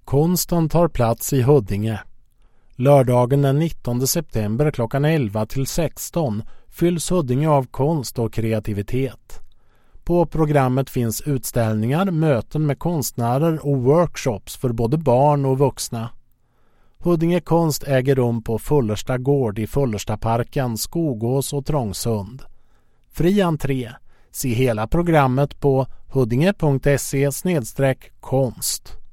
Konsten tar plats i Huddinge. Lördagen den 19 september klockan 11 till 16 fylls Huddinge av konst och kreativitet. På programmet finns utställningar, möten med konstnärer och workshops för både barn och vuxna. Huddinge konst äger rum på Fullersta gård i Fullerstaparken, Skogås och Trångsund. Fri entré. Se hela programmet på huddinge.se/konst.